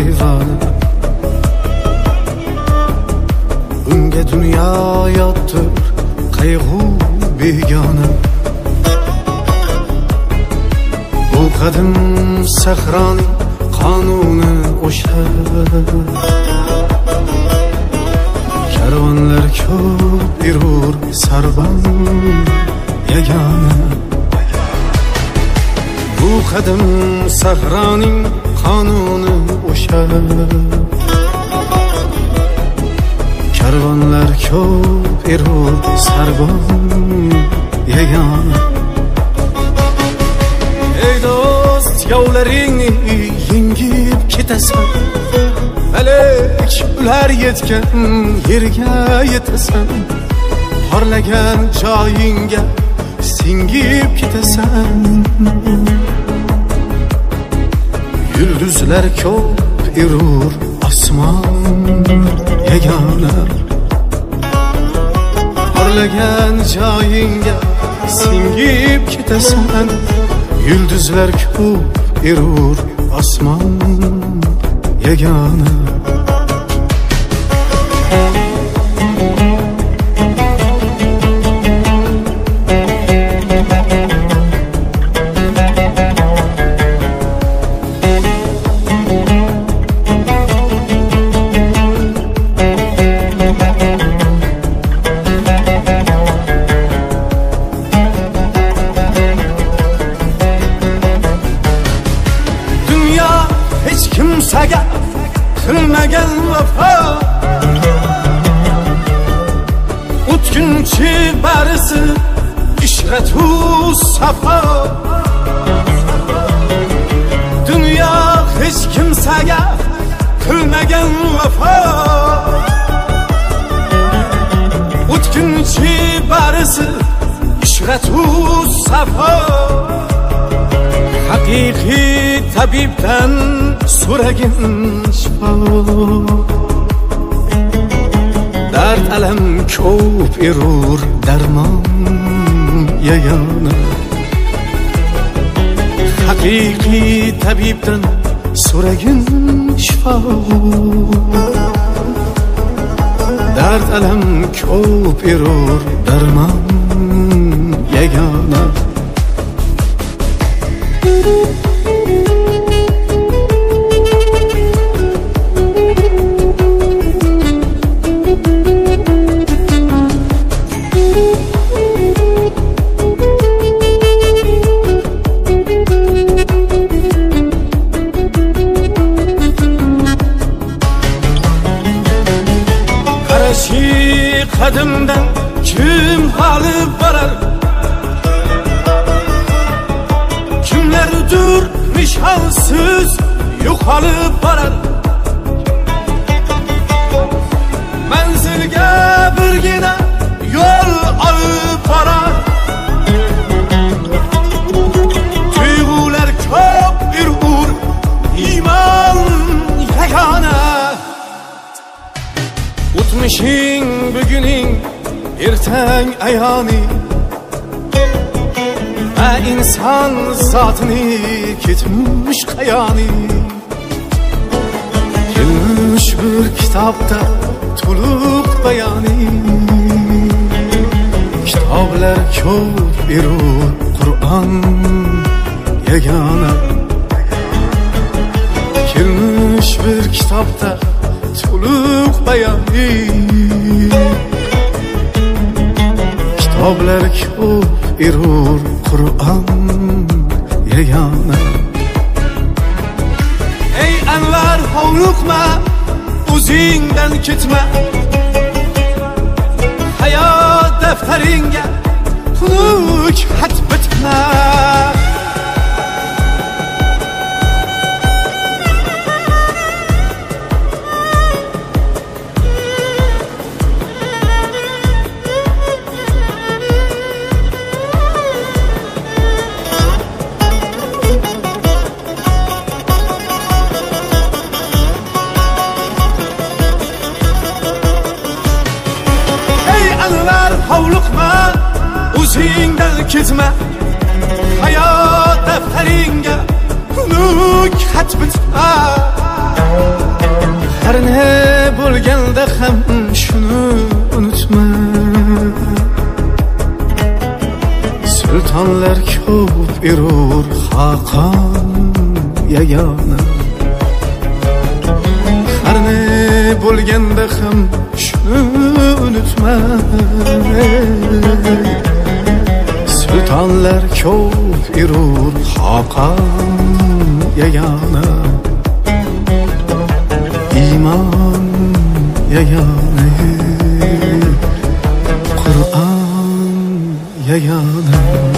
divona. Unga dunyo yotdir qayg'u begona. Bu qadim sahroning qonuni o'sha. Karvonlar ko'p yurur sarban yagona. Bu qadim sahroning qonuni o'sha. Karvonlar ko'p yurur sarban yagona. Ey do'st, yovlaringni yengib ketasan, melek ular yetgan yerga yetasan. Porlagan joyingga singib ketasan. Yulduzlar ko'p yurur osmon yagona. Porlagan joyingga singib ketasan. Yulduzlar ko'p yurur osmon yagona. Hech kimsaga qilmagan vafo, o'tkinchi barisi ishratu safo. Dunyo hech kimsaga qilmagan vafo, o'tkinchi barisi ishratu safo. Haqiqiy tabibdan so'ragin shifo. Dard alam ko'p yurur darmon yagona. Haqiqiy tabibdan so'ragin shifo. Dard alam ko'p yurur darmon yagona. Qarashi qadimdan kim olib borar, kimlardir nishonsiz yo'qolib borar. Manzilga birgina yo'l olib borar. Tuyg'ular ko'p yurur, iymon yagona. O'tmishing buguning ertang ayoni, va inson zotini ketmish qayoni. Kelmish bir kitobda to'liq bayoni. Kitoblar ko'p yurur Qur'on yagona. Kelmish bir kitobda to'liq bayoni. Kitoblar ko'p yurur Qur'on yagona. Ey anvar hovliqma, o'zingdan ketma. Hayot daftaringga xunuk xat bitma. Hovliqma, o'zingdan ketma. Hayot daftaringga xunuk xat bitma. Har ne bo'lganda ham shuni unutma. Sultonlar ko'p erur Xaqon yagona. Har ne bo'lganda ham shuni unutma. Sultonlar ko'p erur Xaqon yagona. İman yagona, Qur'on yagona.